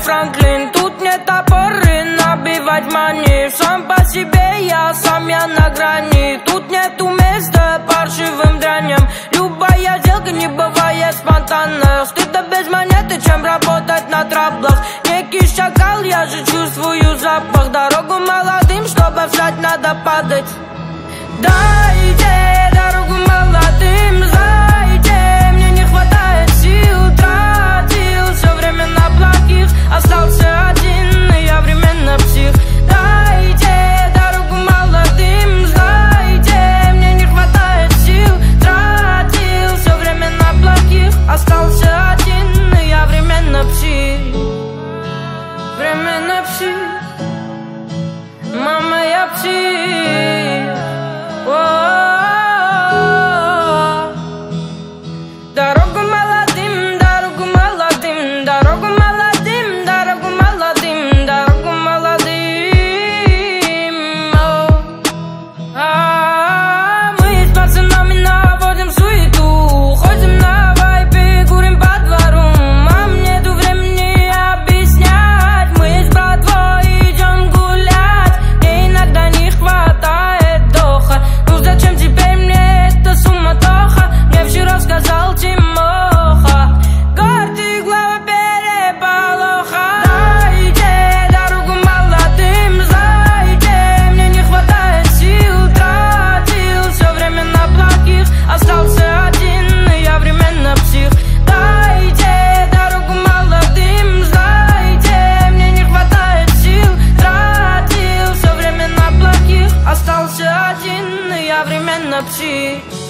Франклин. Тут нет опоры набивать мани. Сам по себе я, сам я на грани. Тут нету места паршивым дряням. Любая сделка не бывает спонтанно. Стыдно без монеты, чем работать на траблах. Некий шакал, я же чувствую запах. Дорогу молодым, чтобы встать, надо падать. Дайте дорогу молодым, знаете, мне не хватает сил. Тратил все время на плохих, остался один, и я временно псих. Дайте дорогу молодым, знаете, мне не хватает сил. Тратил все время на плохих, остался один, и я временно псих. Временно псих. Мама, я псих. Дорогу молодым, дорогу молодым, дорогу молодым, дорогу молодым, дорогу молодым. Мы с пацанами наводим суету, ходим на вайпе, курим по двору. Мам, нету времени объяснять, мы с братвой идем гулять. Мне иногда не хватает доха. Ну зачем теперь мне эта суматоха? Мне вчера сказал Тимоха, гордый глава переполоха. Дайте дорогу молодым, знаете, мне не хватает сил. Тратил все время на плохих, остался один, и я временно псих. Дайте дорогу молодым, знаете, мне не хватает сил. Тратил все время на плохих, остался один, и я временно псих.